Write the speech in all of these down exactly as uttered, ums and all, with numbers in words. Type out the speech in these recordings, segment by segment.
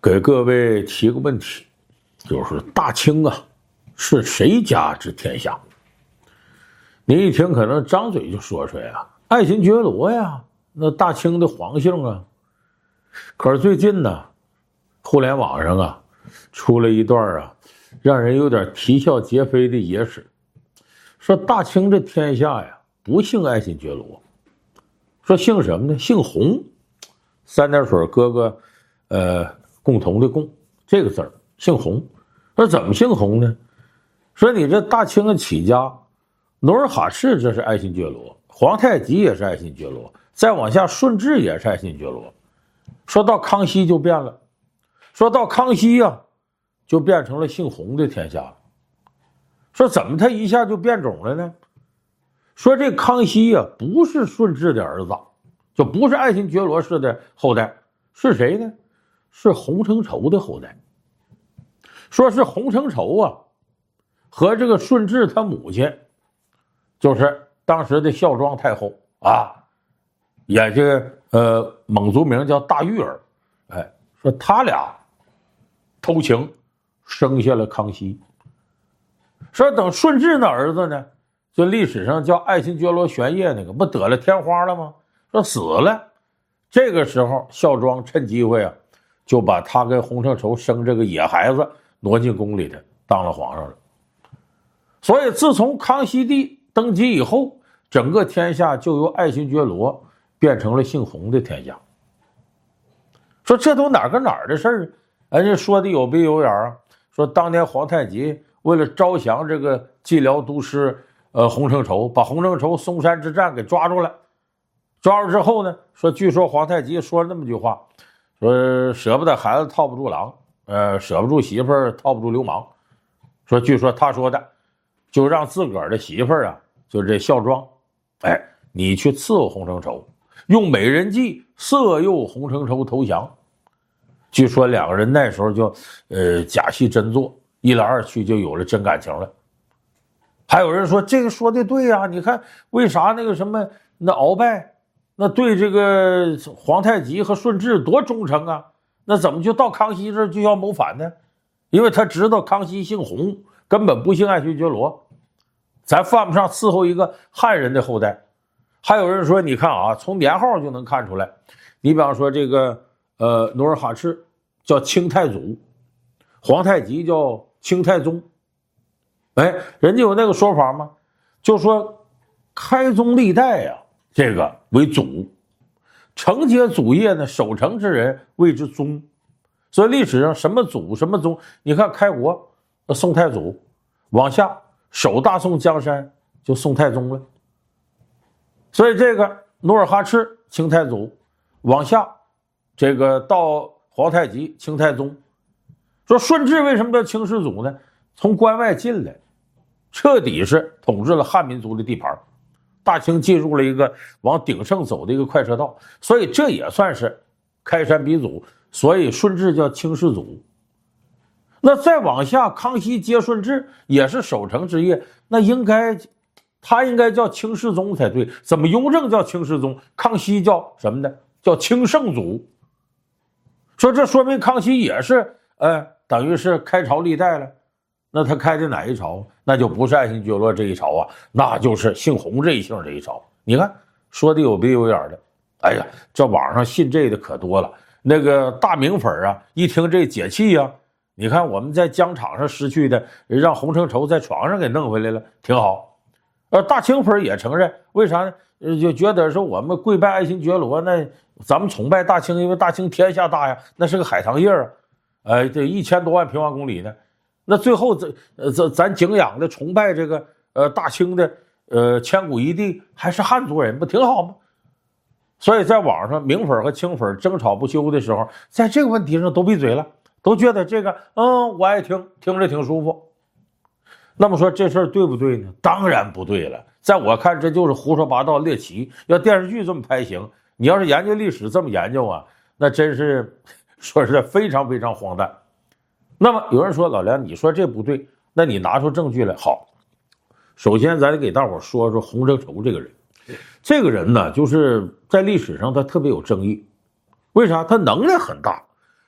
给各位提个问题，就是大清啊，是谁家之天下？你一听可能张嘴就说出来啊，爱新觉罗呀，那大清的皇姓啊。可是最近呢，互联网上啊，出了一段啊，让人有点啼笑皆非的野史，说大清这天下呀，不姓爱新觉罗，说姓什么呢？姓洪，三点水哥哥，呃，共同的共这个字儿，姓洪。说怎么姓洪呢？说你这大清的起家，努尔哈赤这是爱新觉罗，皇太极也是爱新觉罗，再往下顺治也是爱新觉罗。说到康熙就变了，说到康熙呀、啊，就变成了姓洪的天下了。说怎么他一下就变种了呢？说这康熙呀、啊，不是顺治的儿子，就不是爱新觉罗氏的后代，是谁呢？是洪承畴的后代。说是洪承畴啊，和这个顺治他母亲，就是当时的孝庄太后啊，也这个呃蒙族名叫大玉儿，哎，说他俩偷情生下了康熙。说等顺治那儿子呢，就历史上叫爱新觉罗玄烨那个，不得了天花了吗？说死了。这个时候孝庄趁机会啊，就把他跟洪承畴生这个野孩子挪进宫里的，当了皇上了。所以自从康熙帝登基以后，整个天下就由爱新觉罗变成了姓洪的天下。说这都哪跟哪儿的事儿啊？人家说的有鼻有眼啊。说当年皇太极为了招降这个蓟辽都师呃洪承畴，把洪承畴松山之战给抓住了。抓住之后呢，说据说皇太极说了那么句话，说舍不得孩子套不住狼，呃，舍不住媳妇儿套不住流氓。说据说他说的，就让自个儿的媳妇儿啊，就是这孝庄，哎，你去伺候洪承畴，用美人计色诱洪承畴投降。据说两个人那时候就呃假戏真做，一来二去就有了真感情了。还有人说这个说的对啊，你看为啥那个什么那鳌拜那对这个皇太极和顺治多忠诚啊，那怎么就到康熙这儿就要谋反呢？因为他知道康熙姓洪，根本不姓爱新觉罗，咱犯不上伺候一个汉人的后代。还有人说你看啊，从年号就能看出来，你比方说这个呃努尔哈赤叫清太祖，皇太极叫清太宗。哎，人家有那个说法吗？就说开宗历代呀、啊，这个为祖，承接祖业呢，守成之人谓之宗。所以历史上什么祖什么宗，你看开国宋太祖，往下守大宋江山就宋太宗了。所以这个努尔哈赤清太祖，往下这个到皇太极清太宗。说顺治为什么叫清世祖呢？从关外进来，彻底是统治了汉民族的地盘，大清进入了一个往鼎盛走的一个快车道，所以这也算是开山鼻祖。所以顺治叫清世祖。那再往下，康熙接顺治也是守成之业，那应该他应该叫清世宗才对。怎么雍正叫清世宗，康熙叫什么呢？叫清圣祖。说这说明康熙也是呃，等于是开朝历代了。那他开的哪一朝？那就不是爱新觉罗这一朝啊，那就是姓洪这一姓这一朝。你看说的有鼻有眼的。哎呀，这网上信这的可多了。那个大明粉啊，一听这解气啊，你看我们在疆场上失去的，让洪承畴在床上给弄回来了，挺好。呃，大清粉也承认，为啥呢？呃，就觉得说我们跪拜爱新觉罗，那咱们崇拜大清，因为大清天下大呀，那是个海棠叶啊，呃，这一千多万平方公里呢。那最后这呃这咱敬仰的崇拜这个呃大清的呃千古一帝还是汉族人，不挺好吗？所以在网上明粉和清粉争吵不休的时候，在这个问题上都闭嘴了，都觉得这个嗯我爱听，听着挺舒服。那么说这事儿对不对呢？当然不对了，在我看这就是胡说八道猎奇。要电视剧这么拍行，你要是研究历史这么研究啊，那真是说实在非常非常荒诞。那么有人说老梁你说这不对，那你拿出证据来。好，首先咱得给大伙说说洪承畴这个人。这个人呢，就是在历史上他特别有争议。为啥？他能力很大，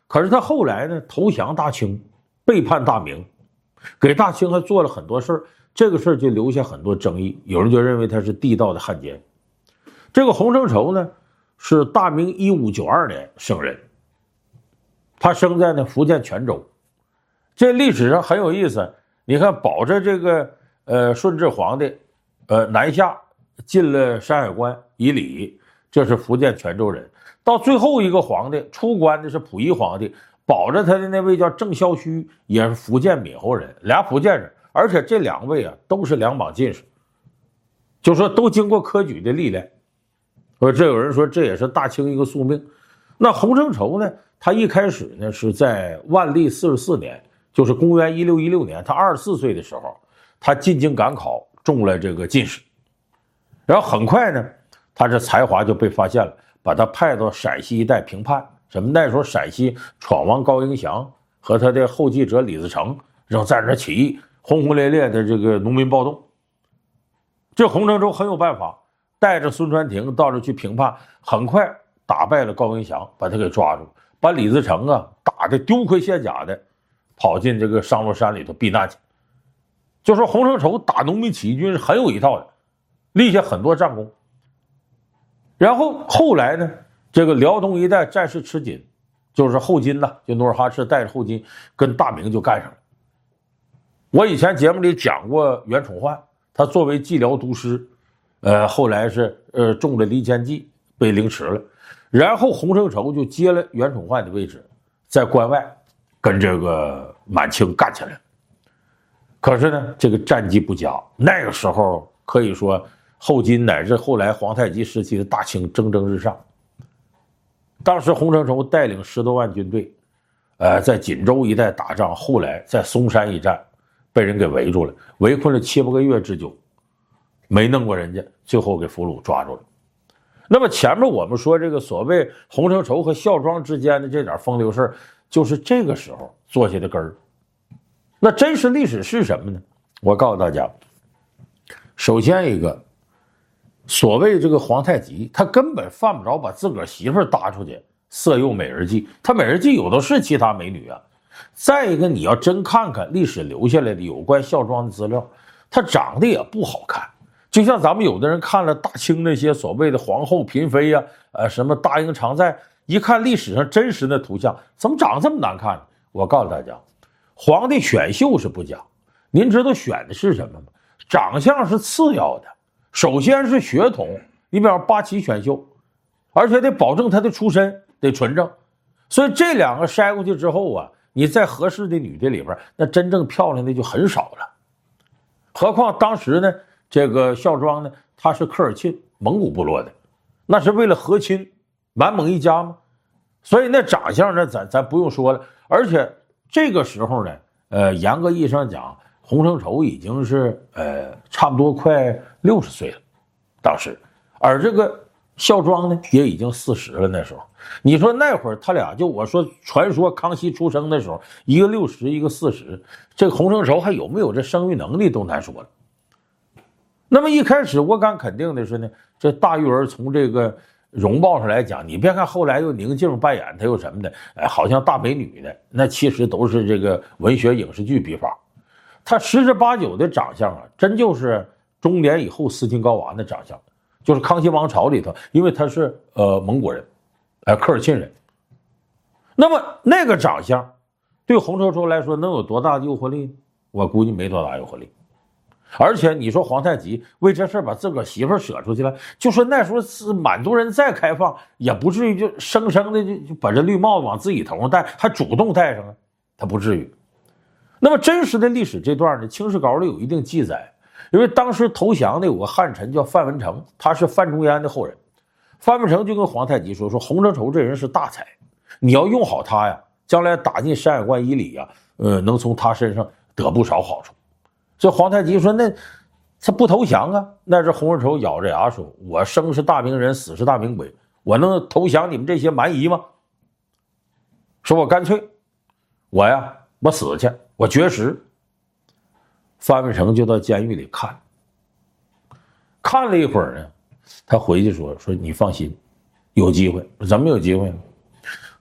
可是他后来呢，投降大清，背叛大明，给大清还做了很多事儿，这个事儿就留下很多争议，有人就认为他是地道的汉奸。这个洪承畴呢，是大明一五九二年生人，他生在呢福建泉州。这历史上很有意思，你看保着这个呃顺治皇帝，呃南下进了山海关以礼，这是福建泉州人。到最后一个皇帝出关的是溥仪皇帝，保着他的那位叫郑孝胥，也是福建闽侯人，俩福建人，而且这两位啊都是两榜进士，就说都经过科举的历练。呃，这有人说这也是大清一个宿命。那洪承畴呢，他一开始呢是在万历四十四年，就是公元一六一六年，他二十四岁的时候，他进京赶考，中了这个进士。然后很快呢，他这才华就被发现了，把他派到陕西一带平叛。什么？那时候陕西闯王高迎祥和他的后继者李自成正在那起义，轰轰烈烈的这个农民暴动。这洪承畴很有办法，带着孙传庭到这去平叛，很快打败了高迎祥，把他给抓住，把李自成啊打得丢盔卸甲的，跑进这个商洛山里头避难去。就说洪承畴打农民起义军是很有一套的，立下很多战功。然后后来呢，这个辽东一带战事吃紧，就是后金呢，就努尔哈赤带着后金跟大明就干上了。我以前节目里讲过袁崇焕，他作为蓟辽都师，呃，后来是呃中了离间计，被凌迟了。然后洪承畴就接了袁崇焕的位置，在关外跟这个满清干起来了。可是呢，这个战绩不佳，那个时候可以说后金乃至后来皇太极时期的大清蒸蒸日上。当时洪承畴带领十多万军队，呃，在锦州一带打仗，后来在松山一战被人给围住了，围困了七八个月之久，没弄过人家，最后给俘虏抓住了。那么前面我们说这个所谓洪承畴和孝庄之间的这点风流事，就是这个时候做下的根儿。那真实历史是什么呢？我告诉大家，首先一个，所谓这个皇太极，他根本犯不着把自个儿媳妇儿搭出去色诱美人计，他美人计有的是其他美女啊。再一个，你要真看看历史留下来的有关孝庄的资料，他长得也不好看。就像咱们有的人看了大清那些所谓的皇后嫔妃呀、啊，呃，什么大英常在，一看历史上真实的图像，怎么长这么难看呢？我告诉大家，皇帝选秀是不假，您知道选的是什么吗？长相是次要的，首先是血统。你比方八旗选秀，而且得保证他的出身得纯正，所以这两个筛过去之后啊，你在合适的女的里边，那真正漂亮的就很少了。何况当时呢，这个孝庄呢，他是科尔沁蒙古部落的，那是为了和亲，满蒙一家嘛，所以那长相呢，咱咱不用说了。而且这个时候呢，呃，严格意义上讲，洪承畴已经是呃差不多快六十岁了，当时，而这个孝庄呢也已经四十了。那时候，你说那会儿他俩就我说传说康熙出生的时候，一个六十，一个四十，这个洪承畴还有没有这生育能力都难说了。那么一开始我敢肯定的是呢，这大玉儿从这个容貌上来讲，你别看后来又宁静扮演他又什么的，哎，好像大美女的，那其实都是这个文学影视剧笔法。他十之八九的长相啊，真就是中年以后斯琴高娃的长相，就是康熙王朝里头，因为他是呃蒙古人，呃科尔沁人。那么那个长相，对洪承畴来说能有多大的诱惑力呢？我估计没多大诱惑力。而且你说皇太极为这事把自个儿媳妇儿舍出去了，就说那时候是满族人再开放，也不至于就生生的就就把这绿帽子往自己头上戴，还主动戴上啊，他不至于。那么真实的历史这段呢，《清史稿》里有一定记载，因为当时投降的有个汉臣叫范文成，他是范仲淹的后人。范文成就跟皇太极说：“说洪承畴这人是大才，你要用好他呀，将来打进山海关以礼呀，呃，能从他身上得不少好处。”这皇太极说：“那他不投降啊？”那是洪承畴咬着牙说：“我生是大明人，死是大明鬼，我能投降你们这些蛮夷吗？说我干脆，我呀，我死去，我绝食。”范文成就到监狱里看，看了一会儿呢，他回去说：“说你放心，有机会。怎么有机会呢？说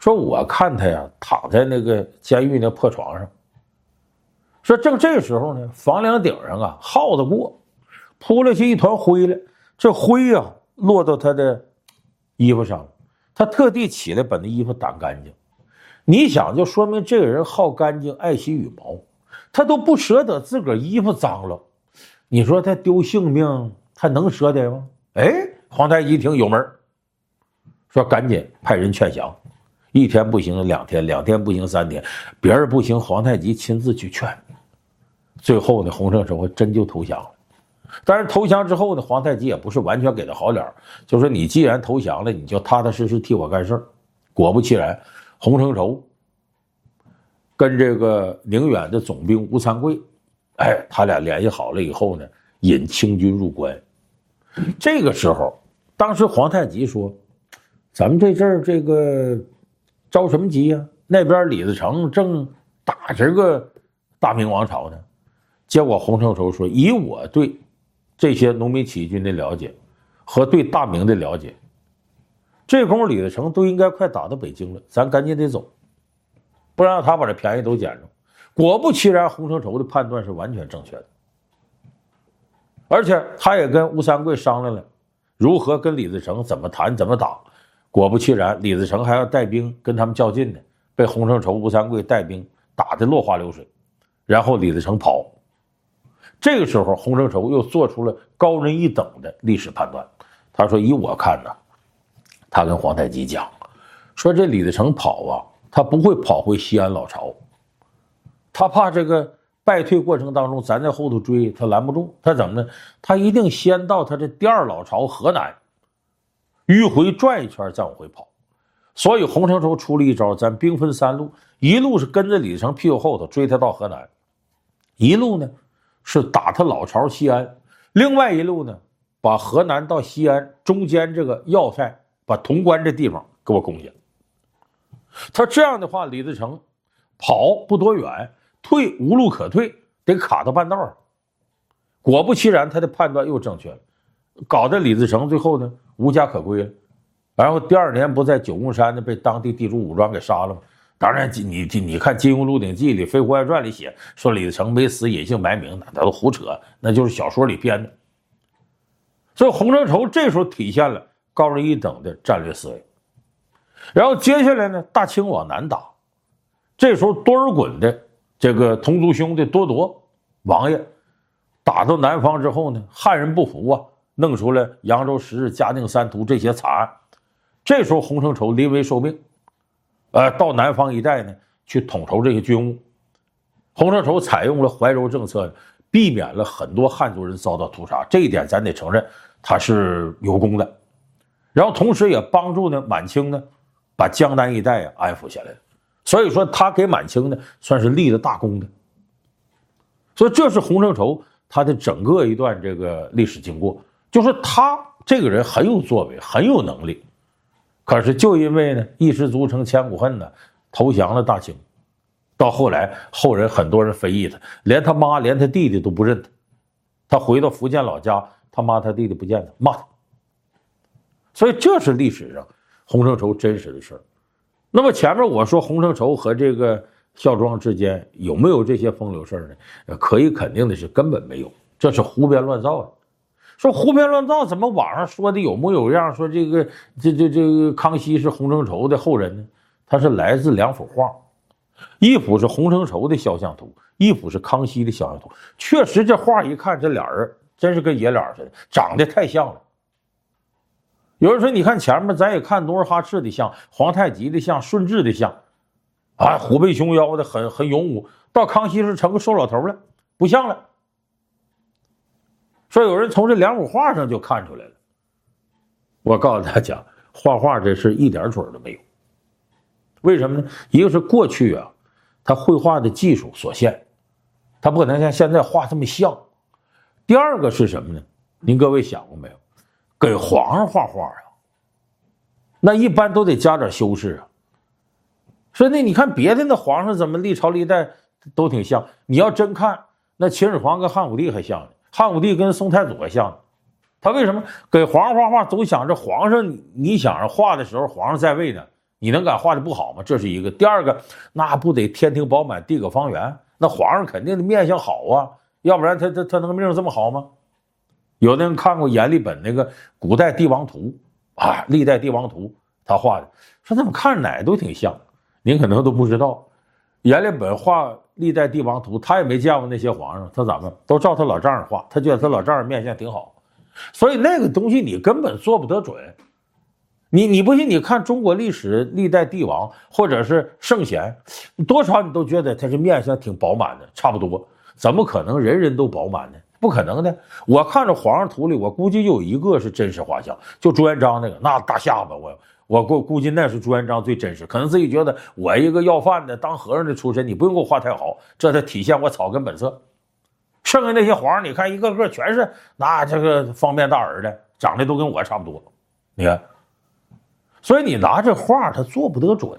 说我看他呀躺在那个监狱那破床上，说正这时候呢，房梁顶上啊耗子过，扑了去一团灰来，这灰啊落到他的衣服上了，他特地起来把那衣服掸干净。你想，就说明这个人好干净，爱惜羽毛，他都不舍得自个儿衣服脏了，你说他丢性命他能舍得吗？哎，皇太极一听有门，说赶紧派人劝降，一天不行两天，两天不行三天，别人不行皇太极亲自去劝。最后呢，洪承畴真就投降了。但是投降之后呢，皇太极也不是完全给他好脸，就说你既然投降了，你就踏踏实实替我干事。果不其然，洪承畴跟这个宁远的总兵吴三桂，哎，他俩联系好了以后呢，引清军入关。这个时候，当时皇太极说：“咱们这阵儿这个着什么急呀？那边李自成正打这个大明王朝呢。”结果洪承畴说：“以我对这些农民起义军的了解和对大明的了解，这功夫李自成都应该快打到北京了，咱赶紧得走，不然让他把这便宜都捡着。”果不其然，洪承畴的判断是完全正确的，而且他也跟吴三桂商量了如何跟李自成怎么谈怎么打。果不其然，李自成还要带兵跟他们较劲呢，被洪承畴、吴三桂带兵打得落花流水，然后李自成跑。这个时候，洪承畴又做出了高人一等的历史判断。他说：“以我看呢，他跟皇太极讲，说这李自成跑啊，他不会跑回西安老巢，他怕这个败退过程当中咱在后头追，他拦不住。他怎么呢？他一定先到他这第二老巢河南，迂回转一圈再往回跑。所以洪承畴出了一招，咱兵分三路，一路是跟着李自成屁股后头追他到河南，一路呢是打他老巢西安，另外一路呢把河南到西安中间这个要塞，把潼关这地方给我攻下。他这样的话，李自成跑不多远，退无路可退，得卡到半道上。果不其然，他的判断又正确了，搞得李自成最后呢无家可归了。然后第二年不在九宫山呢被当地地主武装给杀了吗？当然你你你看《金庸鹿鼎记》里《飞狐外传》里写说李自成没死，隐姓埋名，那都胡扯，那就是小说里编的。所以洪承畴这时候体现了高人一等的战略思维。然后接下来呢，大清往南打，这时候多尔衮的这个同族兄弟多铎王爷打到南方之后呢，汉人不服啊，弄出了扬州十日、嘉定三屠这些惨案。这时候洪承畴临危受命，呃，到南方一带呢去统筹这些军务。洪承畴采用了怀柔政策，避免了很多汉族人遭到屠杀，这一点咱得承认他是有功的。然后同时也帮助呢满清呢把江南一带啊安抚下来了，所以说他给满清呢算是立了大功的。所以这是洪承畴他的整个一段这个历史经过，就是他这个人很有作为，很有能力，可是就因为呢一失足成千古恨呢，投降了大清。到后来后人很多人非议他，连他妈连他弟弟都不认他，他回到福建老家，他妈他弟弟不见他，骂他。所以这是历史上洪承畴真实的事儿。那么前面我说洪承畴和这个孝庄之间有没有这些风流事儿呢？可以肯定的是根本没有，这是胡编乱造的。说胡编乱造，怎么网上说的有模有样，说这个这这这个康熙是洪承畴的后人呢？他是来自两幅画，一幅是洪承畴的肖像图，一幅是康熙的肖像图。确实这画一看，这俩人真是跟爷俩似的，长得太像了。有人说你看前面咱也看努尔哈赤的像，皇太极的像，顺治的像啊，虎背熊腰的很很勇武，到康熙是成个瘦老头了，不像了。说有人从这两幅画上就看出来了。我告诉大家，画画这事一点准都没有。为什么呢？一个是过去啊他绘画的技术所限，他不可能像现在画这么像。第二个是什么呢？您各位想过没有，给皇上画画啊，那一般都得加点修饰啊。所以那你看别的那皇上怎么历朝历代都挺像，你要真看那秦始皇跟汉武帝还像呢，汉武帝跟宋太祖还像呢。他为什么给皇上画画总想着皇上，你想着画的时候皇上在位呢， 你能敢画的不好吗？这是一个。第二个，那不得天庭饱满，地阁方圆？那皇上肯定的面相好啊，要不然他他他能命这么好吗？有的人看过阎立本那个古代帝王图啊，历代帝王图，他画的，说怎么看哪都挺像。您可能都不知道，阎立本画历代帝王图，他也没见过那些皇上，他怎么都照他老丈人画，他觉得他老丈人面相挺好，所以那个东西你根本做不得准。你你不信？你看中国历史历代帝王或者是圣贤，多少你都觉得他是面相挺饱满的，差不多，怎么可能人人都饱满呢？不可能的。我看着皇上图里，我估计就有一个是真实画像，就朱元璋那个，那大下巴，我我估估计那是朱元璋最真实。可能自己觉得我一个要饭的当和尚的出身，你不用给我画太好，这才体现我草根本色。剩下那些皇上，你看一个个全是那这个方便大耳的，长得都跟我差不多，你看。所以你拿这画它做不得准，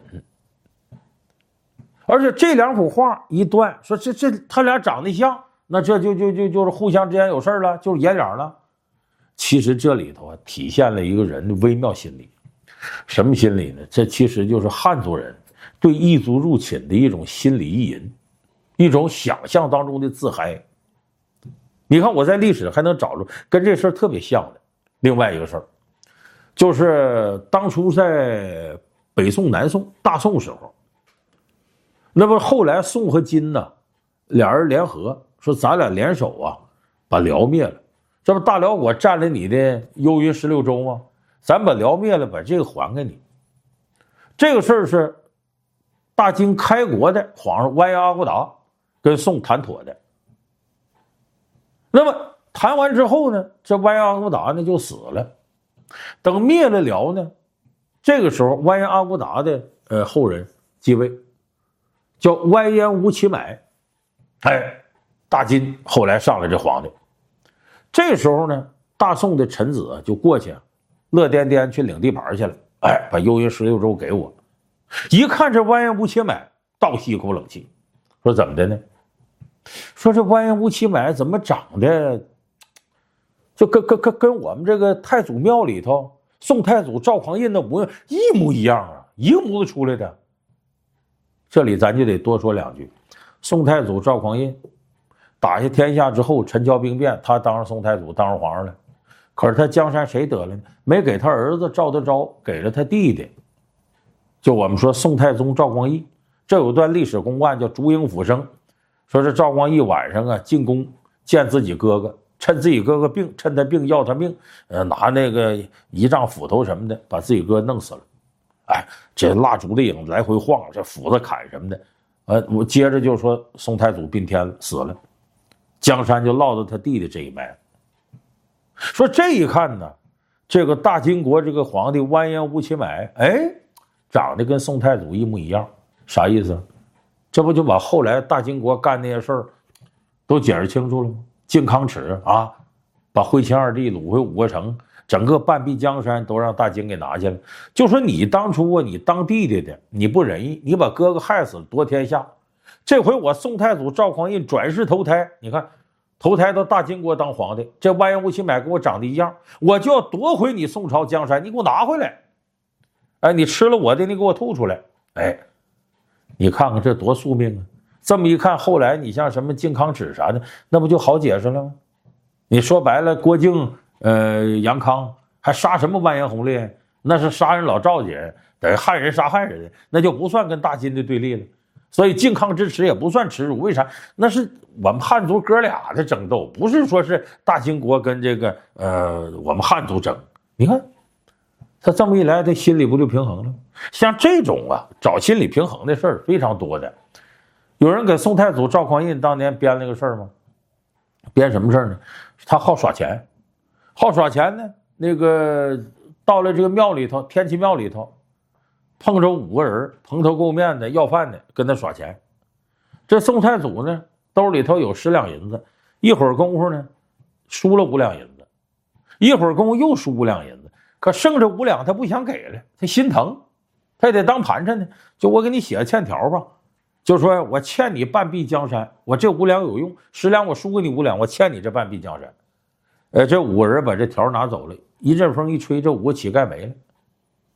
而且这两幅画一断，说这这他俩长得像，那这就就就就是互相之间有事了，就是眼脸了。其实这里头啊体现了一个人的微妙心理，什么心理呢？这其实就是汉族人对异族入侵的一种心理意淫，一种想象当中的自嗨。你看我在历史还能找着跟这事儿特别像的另外一个事儿。就是当初在北宋、南宋、大宋时候，那么后来宋和金呢，俩人联合说咱俩联手啊，把辽灭了。这不大辽国占了你的幽云十六州吗？咱把辽灭了，把这个还给你。这个事儿是大金开国的皇上完颜阿骨打跟宋谈妥的。那么谈完之后呢，这完颜阿骨打呢就死了。等灭了辽呢，这个时候完颜阿骨打的呃后人继位，叫完颜吴乞买，哎，大金后来上来这皇帝。这时候呢，大宋的臣子就过去，乐颠颠去领地盘去了，哎，把幽云十六州给我。一看这完颜吴乞买，倒吸一口冷气，说怎么的呢？说这完颜吴乞买怎么长得？就跟跟跟跟我们这个太祖庙里头宋太祖赵匡胤的模样一模一样啊，一个模子出来的。这里咱就得多说两句。宋太祖赵匡胤打下天下之后，陈桥兵变，他当上宋太祖，当上皇上了。可是他江山谁得了呢？没给他儿子赵德昭，给了他弟弟。就我们说宋太宗赵光义，这有段历史公案叫烛影斧声，说是赵光义晚上啊进宫见自己哥哥。趁自己哥哥病，趁他病要他命，呃，拿那个仪仗斧头什么的，把自己哥弄死了。哎，这蜡烛的影来回晃，这斧子砍什么的，呃，我接着就说宋太祖宾天了，死了，江山就落到他弟弟这一脉。说这一看呢，这个大金国这个皇帝完颜吴乞买，哎，长得跟宋太祖一模一样，啥意思？这不就把后来大金国干那些事儿都解释清楚了吗？靖康耻啊，把徽钦二帝掳回五个城，整个半壁江山都让大金给拿下了。就说你当初啊，你当弟弟的，你不仁义，你把哥哥害死了，夺天下。这回我宋太祖赵匡胤转世投胎，你看投胎到大金国当皇帝，这完颜吴乞买跟我长得一样，我就要夺回你宋朝江山，你给我拿回来。哎，你吃了我的，你给我吐出来。哎，你看看这多宿命啊！这么一看，后来你像什么靖康耻啥的，那不就好解释了吗？你说白了，郭靖、呃杨康还杀什么完颜洪烈？那是杀人老赵家，等于汉人杀汉人的，那就不算跟大金的对立了。所以靖康之耻也不算耻辱，为啥？那是我们汉族哥俩的争斗，不是说是大金国跟这个呃我们汉族争。你看他这么一来，他心里不就平衡了？像这种啊找心理平衡的事儿非常多的。有人给宋太祖赵匡胤当年编了个事儿吗？编什么事儿呢？他好耍钱，好耍钱呢。那个到了这个庙里头，天齐庙里头，碰着五个人蓬头垢面的要饭的，跟他耍钱。这宋太祖呢，兜里头有十两银子，一会儿功夫呢，输了五两银子，一会儿功夫又输五两银子，可剩着五两他不想给了，他心疼，他也得当盘缠呢。就我给你写个欠条吧。就说我欠你半壁江山，我这五两有用，十两我输给你五两，我欠你这半壁江山。呃，这五个人把这条拿走了，一阵风一吹，这五个乞丐没了。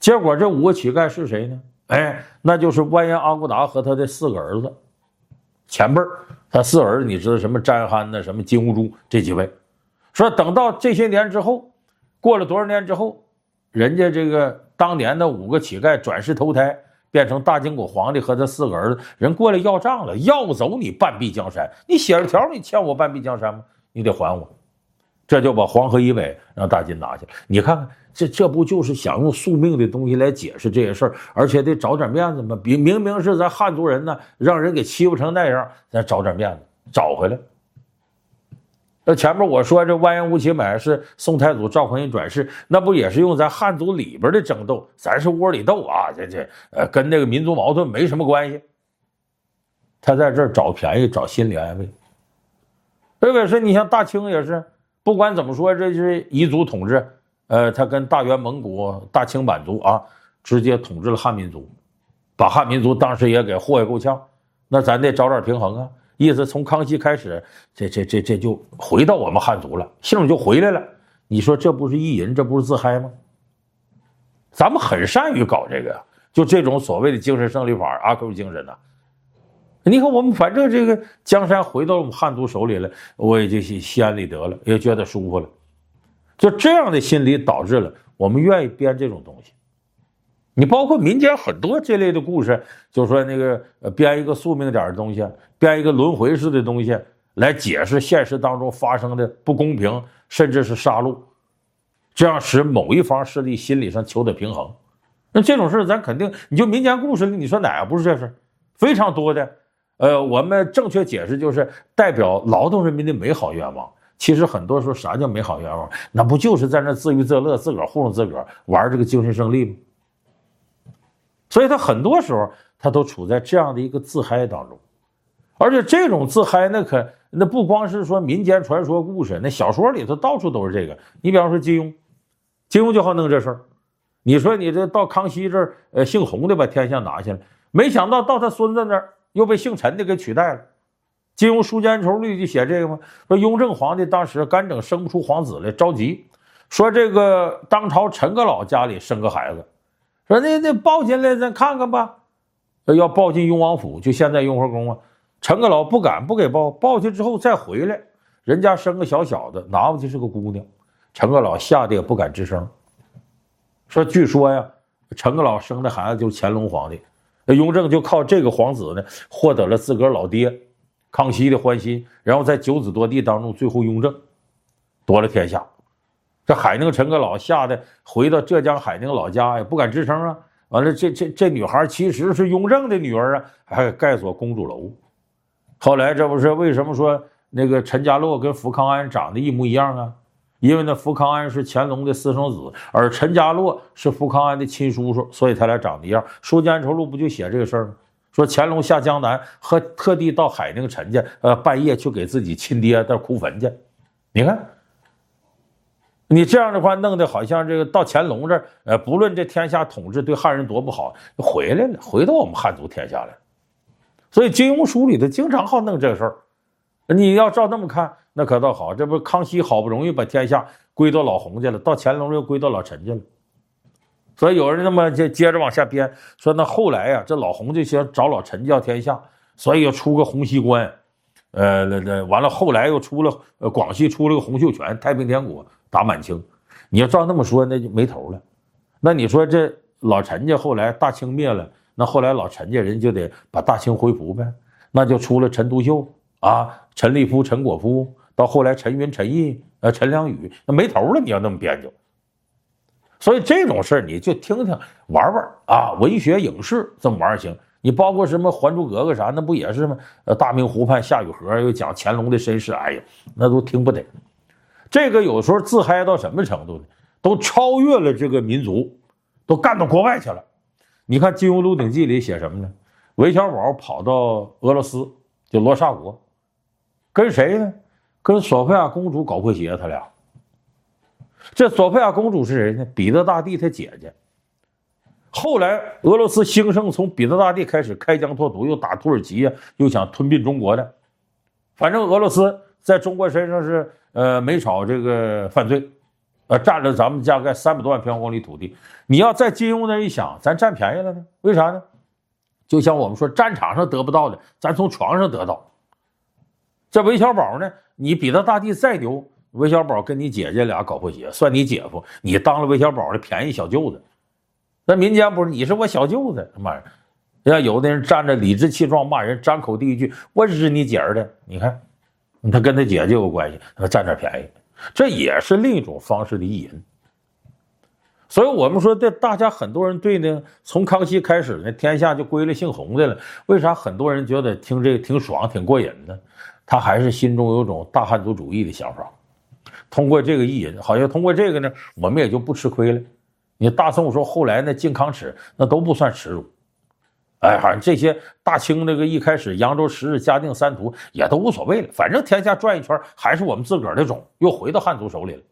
结果这五个乞丐是谁呢？哎，那就是完颜阿骨打和他的四个儿子，前辈儿，他四儿子你知道什么詹憨呢，什么金兀术这几位。说等到这些年之后，过了多少年之后，人家这个当年的五个乞丐转世投胎，变成大金国皇帝和他四个儿子，人过来要账了，要走你半壁江山，你写了条你欠我半壁江山吗？你得还我。这就把黄河以北让大金拿去了。你看看，这这不就是想用宿命的东西来解释这些事儿，而且得找点面子吗？比明明是咱汉族人呢，让人给欺负成那样，咱找点面子，找回来。那前面我说这完颜吴乞买是宋太祖赵匡胤转世，那不也是用咱汉族里边的争斗？咱是窝里斗啊，这这呃跟那个民族矛盾没什么关系。他在这儿找便宜，找心理安慰。特别是你像大清也是。不管怎么说，这是彝族统治，呃，他跟大元蒙古、大清版族啊，直接统治了汉民族，把汉民族当时也给祸害够呛。那咱得找点平衡啊，意思从康熙开始，这这这这就回到我们汉族了，姓就回来了。你说这不是意淫，这不是自嗨吗？咱们很善于搞这个，就这种所谓的精神胜利法，阿 Q 精神呐、啊。你看，我们反正这个江山回到我们汉族手里了，我也就心安理得了，也觉得舒服了。就这样的心理导致了我们愿意编这种东西。你包括民间很多这类的故事，就说那个呃编一个宿命点的东西，编一个轮回式的东西来解释现实当中发生的不公平，甚至是杀戮，这样使某一方势力心理上求得平衡。那这种事咱肯定，你就民间故事里，你说哪个不是这事？非常多的。呃，我们正确解释就是代表劳动人民的美好愿望。其实很多时候，啥叫美好愿望？那不就是在那自娱自乐，自个儿糊弄自个儿，玩这个精神胜利吗？所以他很多时候他都处在这样的一个自嗨当中，而且这种自嗨那可那不光是说民间传说故事，那小说里头到处都是这个。你比方说金庸，金庸就好弄这事儿。你说你这到康熙这儿，呃，姓洪的把天下拿下来，没想到到他孙子那儿。又被姓陈的给取代了。金庸《书剑恩仇录》就写这个吗？说雍正皇帝当时干整生不出皇子来，着急，说这个当朝陈阁老家里生个孩子，说那那抱进来咱看看吧，要抱进雍王府，就现在雍和宫啊。陈阁老不敢不给抱，抱去之后再回来，人家生个小小的，拿过去是个姑娘，陈阁老吓得也不敢吱声。说据说呀，陈阁老生的孩子就是乾隆皇帝。雍正就靠这个皇子呢，获得了自个儿老爹康熙的欢心，然后在九子夺嫡当中，最后雍正夺了天下。这海宁陈阁老吓得回到浙江海宁老家也不敢吱声啊。完了，这这这女孩其实是雍正的女儿啊，还盖所公主楼。后来这不是为什么说那个陈家洛跟福康安长得一模一样啊？因为呢，福康安是乾隆的私生子，而陈家洛是福康安的亲叔叔，所以他俩长得一样。《书剑恩仇录》不就写这个事儿吗？说乾隆下江南，和特地到海宁陈家，呃，半夜去给自己亲爹在哭坟去。你看，你这样的话弄得好像这个到乾隆这儿，呃，不论这天下统治对汉人多不好，回来了，回到我们汉族天下来了。所以金庸书里头经常好弄这个事儿。你要照那么看，那可倒好，这不康熙好不容易把天下归到老洪家了，到乾隆又归到老陈家了。所以有人那么接接着往下编，说那后来呀、啊，这老洪就想找老陈要天下，所以又出个洪熙官，呃，那那完了后来又出了呃广西出了个洪秀全，太平天国打满清。你要照那么说，那就没头了。那你说这老陈家后来大清灭了，那后来老陈家人就得把大清恢复呗，那就出了陈独秀啊。陈立夫、陈果夫，到后来陈云、陈毅、呃陈良宇，那没头了。你要那么编究，所以这种事儿你就听听玩玩啊，文学影视这么玩行。你包括什么《还珠格格》啥，那不也是吗？呃，大明湖畔夏雨荷又讲乾隆的身世，哎呀，那都听不得。这个有时候自嗨到什么程度呢？都超越了这个民族，都干到国外去了。你看《金庸鹿鼎记》里写什么呢？韦小宝跑到俄罗斯，就罗刹国。跟谁呢？跟索菲亚公主搞破鞋，他俩。这索菲亚公主是谁呢？彼得大帝他姐姐。后来俄罗斯兴盛，从彼得大帝开始开疆拓土，又打土耳其呀，又想吞并中国的。反正俄罗斯在中国身上是呃没少这个犯罪， 呃，占了咱们大概三百多万平方公里土地。你要在金庸那一想，咱占便宜了呢？为啥呢？就像我们说，战场上得不到的，咱从床上得到。这韦小宝呢，你比他大弟再牛，韦小宝跟你姐姐俩搞破鞋，算你姐夫，你当了韦小宝的便宜小舅子。那民间不是你是我小舅子，他妈要有的人站着理直气壮骂人，张口第一句我日你姐儿的，你看他跟他姐姐有关系，他占点便宜，这也是另一种方式的意淫。所以我们说，这大家很多人对呢，从康熙开始呢，天下就归了姓洪的了。为啥很多人觉得听这个挺爽、挺过瘾呢？他还是心中有种大汉族主义的想法。通过这个意淫，好像通过这个呢，我们也就不吃亏了。你大宋说后来呢，靖康耻那都不算耻辱。哎，好像这些大清那个一开始扬州十日、嘉定三屠也都无所谓了，反正天下转一圈还是我们自个儿的种，又回到汉族手里了。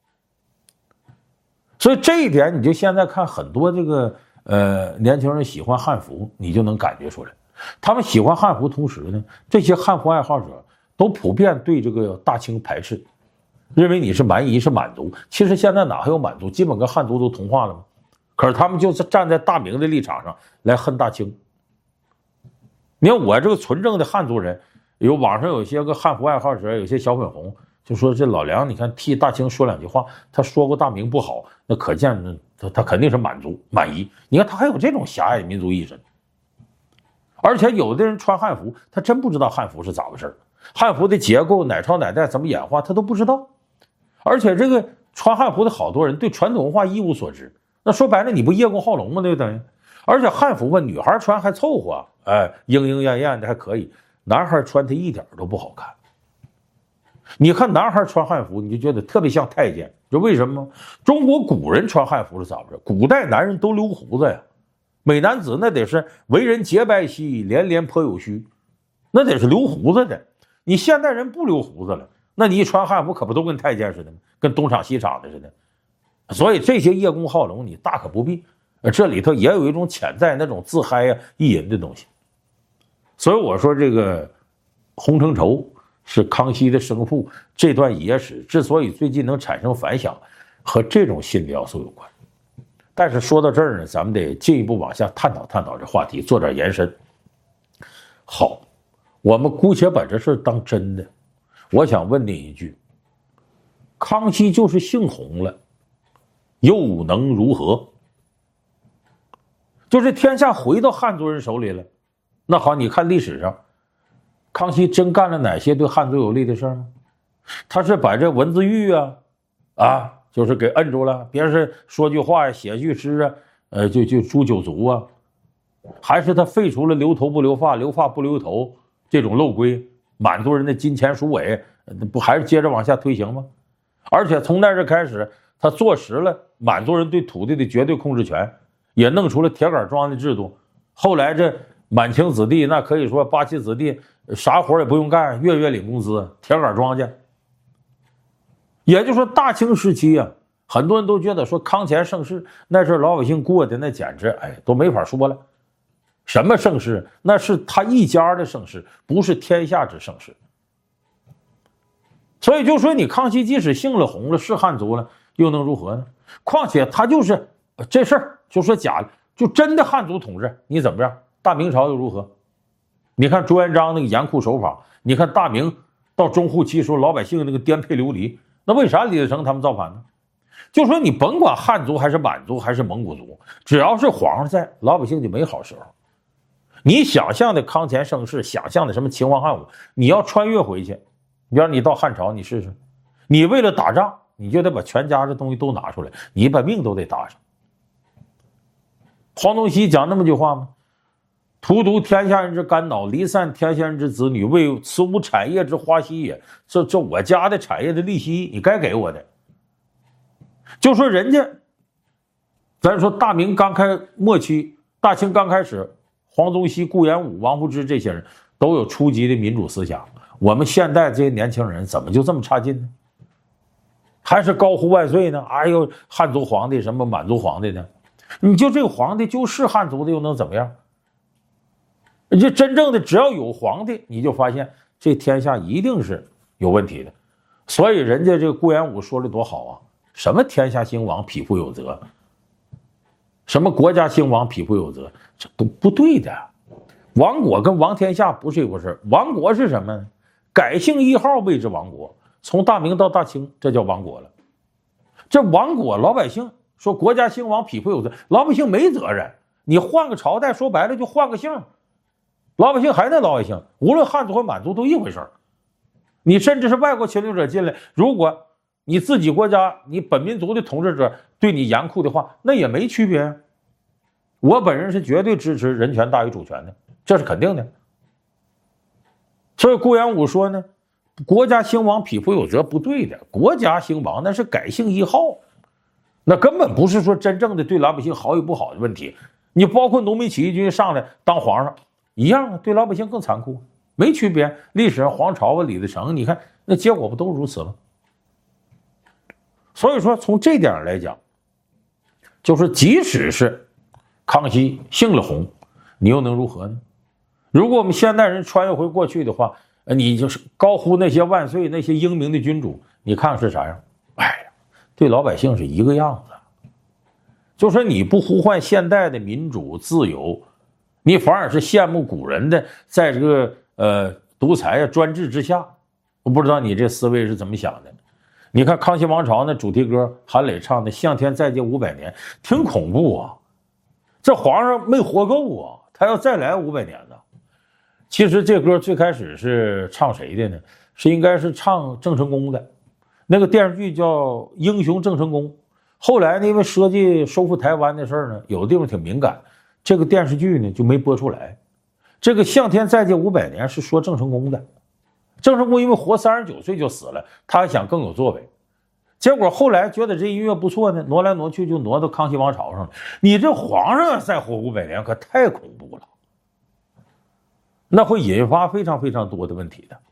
所以这一点，你就现在看很多这个呃年轻人喜欢汉服，你就能感觉出来。他们喜欢汉服，同时呢，这些汉服爱好者都普遍对这个大清排斥，认为你是蛮夷，是满族。其实现在哪还有满族？基本跟汉族都同化了吗？可是他们就是站在大明的立场上来恨大清。你看我这个纯正的汉族人，有网上有些个汉服爱好者，有些小粉红就说这老梁，你看替大清说两句话，他说过大明不好，那可见他他肯定是满族满夷。你看他还有这种狭隘的民族意识，而且有的人穿汉服，他真不知道汉服是咋回事，汉服的结构哪朝哪代怎么演化，他都不知道。而且这个穿汉服的好多人对传统文化一无所知，那说白了你不叶公好龙吗？对不对？而且汉服吧，女孩穿还凑合，哎，莺莺燕燕的还可以，男孩穿它一点都不好看。你看男孩穿汉服，你就觉得特别像太监，这为什么？中国古人穿汉服是咋回事？古代男人都留胡子呀，美男子那得是为人洁白皙，连连颇有须，那得是留胡子的。你现代人不留胡子了，那你一穿汉服可不都跟太监似的吗？跟东厂西厂的似的。所以这些叶公好龙你大可不必，这里头也有一种潜在那种自嗨呀、意淫的东西。所以我说这个洪承畴是康熙的生父，这段野史之所以最近能产生反响，和这种心理要素有关。但是说到这儿呢，咱们得进一步往下探讨探讨这话题，做点延伸。好，我们姑且把这事当真的。我想问你一句，康熙就是姓洪了，又能如何？就是天下回到汉族人手里了。那好，你看历史上康熙真干了哪些对汉族有利的事吗？他是把这文字狱啊啊就是给摁住了，别是说句话呀，写句诗啊，呃就就诛九族啊，还是他废除了留头不留发，留发不留头这种漏规，满族人的金钱赎尾不还是接着往下推行吗？而且从那日开始，他坐实了满族人对土地的绝对控制权，也弄出了铁杆庄的制度。后来这满清子弟那可以说八旗子弟啥活也不用干，月月领工资，铁杆庄稼。也就是说大清时期啊，很多人都觉得说康乾盛世，那阵老百姓过的那简直哎都没法说了。什么盛世？那是他一家的盛世，不是天下之盛世。所以就说你康熙即使姓了洪了，是汉族了，又能如何呢？况且他就是这事儿就说假了，就真的汉族统治，你怎么样？大明朝又如何？你看朱元璋那个严酷手法，你看大明到中后期时候老百姓那个颠沛流离，那为啥李自成他们造反呢？就说你甭管汉族还是满族还是蒙古族，只要是皇上在，老百姓就没好时候。你想象的康乾盛世，想象的什么秦皇汉武，你要穿越回去，比方你到汉朝，你试试，你为了打仗，你就得把全家这东西都拿出来，你把命都得搭上。黄宗羲讲那么句话吗？荼毒天下人之肝脑，离散天下人之子女，为此无产业之花息也。这这我家的产业的利息，你该给我的。就说人家，咱说大明刚开末期，大清刚开始，黄宗羲、顾炎武、王夫之这些人都有初级的民主思想。我们现代这些年轻人怎么就这么差劲呢？还是高呼万岁呢？哎呦，汉族皇帝什么满族皇帝呢？你就这个皇帝就是汉族的，又能怎么样？这真正的只要有皇帝，你就发现这天下一定是有问题的。所以人家这个顾炎武说的多好啊， 什么天下兴亡，匹夫有责，什么国家兴亡，匹夫有责，这都不对的。亡国跟亡天下不是一回事。亡国是什么呢？改姓易号谓之亡国，从大明到大清，这叫亡国了。这亡国，老百姓说国家兴亡，匹夫有责，老百姓没责任。你换个朝代，说白了就换个姓，老百姓还那老百姓，无论汉族或满族都一回事。你甚至是外国侵略者进来，如果你自己国家你本民族的统治者对你严酷的话，那也没区别。我本人是绝对支持人权大于主权的，这是肯定的。所以顾炎武说呢，国家兴亡，匹夫有责，不对的。国家兴亡那是改姓易号，那根本不是说真正的对老百姓好与不好的问题。你包括农民起义军上来当皇上一样啊，对老百姓更残酷，没区别。历史上黄巢啊、李自成，你看那结果不都如此吗？所以说从这点来讲，就是即使是康熙姓了洪，你又能如何呢？如果我们现代人穿越回过去的话，你就是高呼那些万岁，那些英明的君主，你看看是啥样？哎呀，对老百姓是一个样子。就说你不呼唤现代的民主自由，你反而是羡慕古人的在这个呃独裁啊专制之下。我不知道你这思维是怎么想的。你看康熙王朝那主题歌，韩磊唱的《向天再借五百年》，挺恐怖啊。这皇上没活够啊，他要再来五百年呢。其实这歌最开始是唱谁的呢？是应该是唱郑成功的，那个电视剧叫《英雄郑成功》。后来呢，因为涉及收复台湾的事儿呢，有的地方挺敏感，这个电视剧呢就没播出来。这个向天再借五百年是说郑成功的，郑成功因为活三十九岁就死了，他还想更有作为，结果后来觉得这音乐不错呢，挪来挪去就挪到康熙王朝上了。你这皇上再活五百年可太恐怖了，那会引发非常非常多的问题的。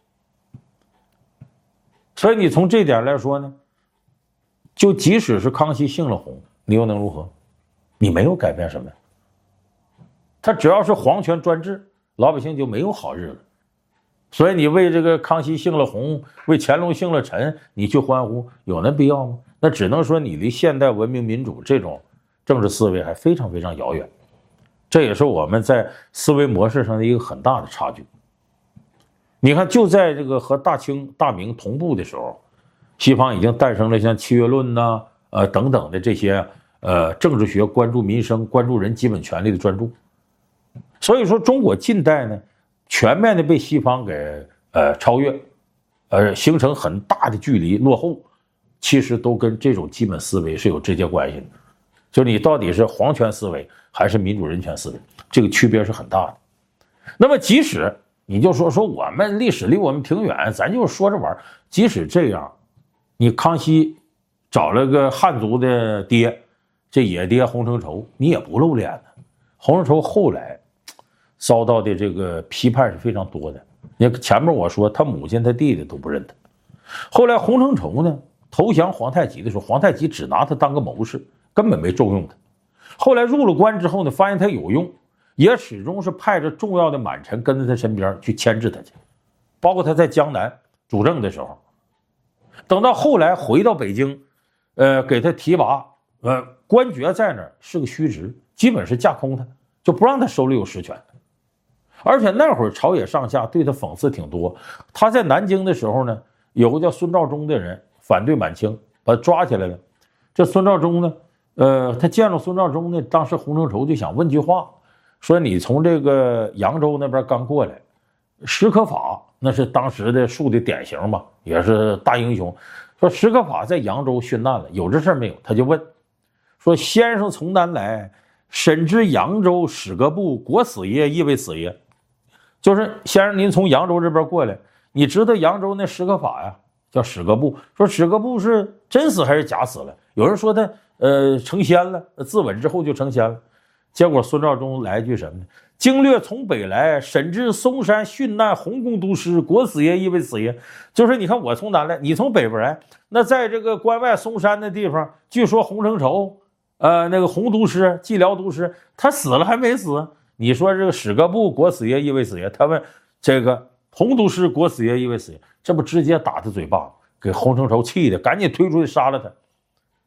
所以你从这点来说呢，就即使是康熙姓了洪，你又能如何？你没有改变什么。他只要是皇权专制，老百姓就没有好日子。所以你为这个康熙姓了洪，为乾隆姓了陈，你去欢呼，有那必要吗？那只能说你离现代文明民主这种政治思维还非常非常遥远。这也是我们在思维模式上的一个很大的差距。你看，就在这个和大清大明同步的时候，西方已经诞生了像契约论呐、呃等等的这些呃政治学关注民生、关注人基本权利的专著。所以说，中国近代呢，全面的被西方给呃超越，呃形成很大的距离落后，其实都跟这种基本思维是有直接关系的。就是你到底是皇权思维还是民主人权思维，这个区别是很大的。那么即使你就说说我们历史离我们挺远，咱就说着玩，即使这样，你康熙找了个汉族的爹，这野爹洪承畴，你也不露脸呢。洪承畴后来遭到的这个批判是非常多的。你前面我说他母亲他弟弟都不认他，后来洪承畴呢投降皇太极的时候，皇太极只拿他当个谋士，根本没重用他。后来入了关之后呢，发现他有用，也始终是派着重要的满臣跟在他身边去牵制他去，包括他在江南主政的时候。等到后来回到北京，呃，给他提拔，呃，官爵在那儿是个虚职，基本是架空他，就不让他手里有实权。而且那会儿朝野上下对他讽刺挺多。他在南京的时候呢，有个叫孙肇中的人反对满清，把他抓起来了。这孙肇中呢，呃，他见了孙肇中呢，当时洪承畴就想问句话，说你从这个扬州那边刚过来，史可法那是当时的树的典型嘛，也是大英雄。说史可法在扬州殉难了，有这事儿没有？他就问说：“先生从南来，深知扬州史可部国死爷亦为死爷。”就是先生您从扬州这边过来，你知道扬州那史可法呀，叫史可部。说史可部是真死还是假死了？有人说他呃成仙了，自刎之后就成仙了。结果孙肇中来一句什么呢？经略从北来，审知嵩山殉难，洪公都师，国死爷亦为死爷。就是你看我从南来，你从北边来，那在这个关外嵩山的地方，据说洪承畴，呃，那个洪都师、蓟辽都师，他死了还没死。你说这个史可部国死爷亦为死爷，他问这个洪都师国死爷亦为死爷，这不直接打他嘴巴，给洪承畴气的，赶紧推出去杀了他。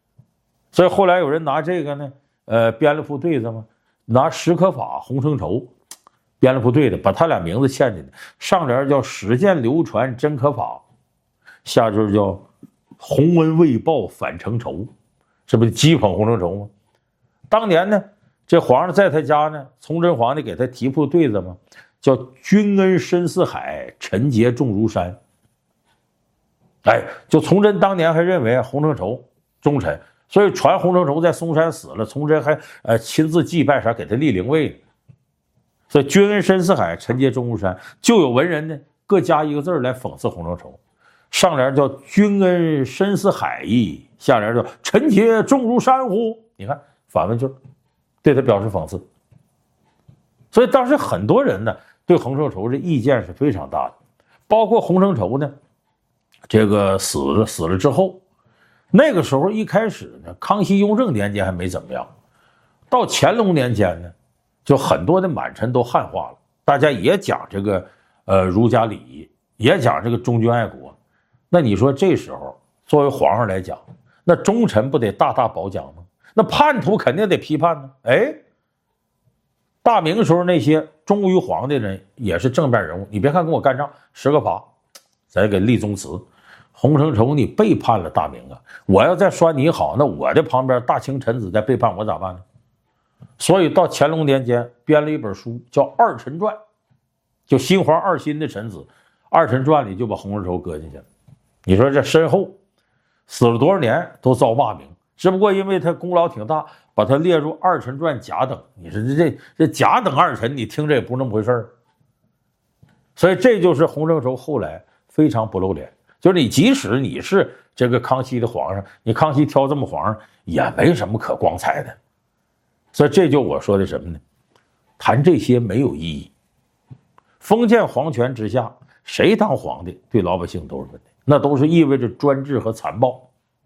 所以后来有人拿这个呢，呃，编了副对子嘛，拿史可法、洪承畴编了副对子，把他俩名字嵌进去，上联叫史见流传真可法，下句叫洪文未报反承畴，这不是讥讽洪承畴吗？当年呢，这皇上在他家呢，崇祯皇帝给他提副对子嘛，叫君恩深似海，臣节重如山。哎，就崇祯当年还认为洪承畴忠臣，所以传洪承畴在嵩山死了，崇祯还呃亲自祭拜啥，给他立灵位呢。所以君恩深似海，臣节重如山，就有文人呢各加一个字来讽刺洪承畴。上联叫君恩深似海矣，下联叫臣节重如山乎？你看反问句，对他表示讽刺。所以当时很多人呢对洪承畴这意见是非常大的，包括洪承畴呢，这个死了死了之后，那个时候一开始呢，康熙、雍正年间还没怎么样，到乾隆年间呢，就很多的满臣都汉化了，大家也讲这个呃儒家礼仪，也讲这个忠君爱国。那你说这时候作为皇上来讲，那忠臣不得大大褒奖吗？那叛徒肯定得批判呢。哎，大明时候那些忠于皇帝的人也是正面人物，你别看跟我干仗，史可法咱给立宗祠，洪承畴你背叛了大明啊！我要再说你好，那我的旁边大清臣子再背叛我咋办呢？所以到乾隆年间编了一本书叫《二臣传》，就新皇二新的臣子，《二臣传》里就把洪承畴搁进去了。你说这身后死了多少年都遭骂名，只不过因为他功劳挺大，把他列入二臣传甲等。你说这这这甲等二臣，你听着也不是那么回事儿。所以这就是洪承畴后来非常不露脸，就是你即使你是这个康熙的皇上，你康熙挑这么皇上也没什么可光彩的。所以这就我说的什么呢？谈这些没有意义。封建皇权之下，谁当皇帝对老百姓都是问题，那都是意味着专制和残暴。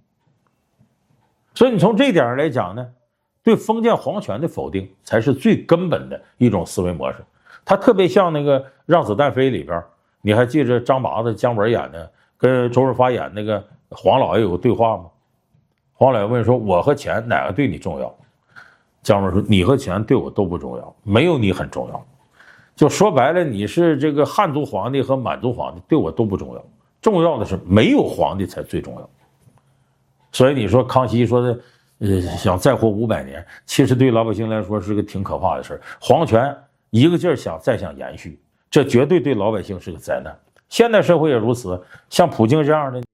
所以你从这点上来讲呢，对封建皇权的否定才是最根本的一种思维模式。它特别像那个《让子弹飞》里边，你还记着张麻子、姜文演的跟周润发演那个黄老爷有个对话吗？黄老爷问说：“我和钱哪个对你重要？”姜文说：“你和钱对我都不重要，没有你很重要。”就说白了，你是这个汉族皇帝和满族皇帝对我都不重要，重要的是没有皇帝才最重要。所以你说康熙说的，呃，想再活五百年，其实对老百姓来说是个挺可怕的事儿。皇权一个劲儿想再想延续，这绝对对老百姓是个灾难。现代社会也如此，像普京这样的，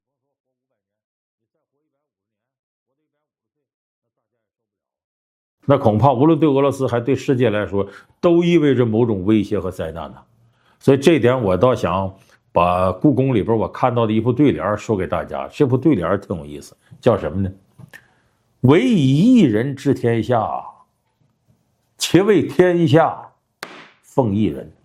那恐怕无论对俄罗斯还对世界来说，都意味着某种威胁和灾难呢。所以这一点我倒想把故宫里边我看到的一副对联说给大家。这副对联挺有意思，叫什么呢？唯以一人治天下，且为天下奉一人。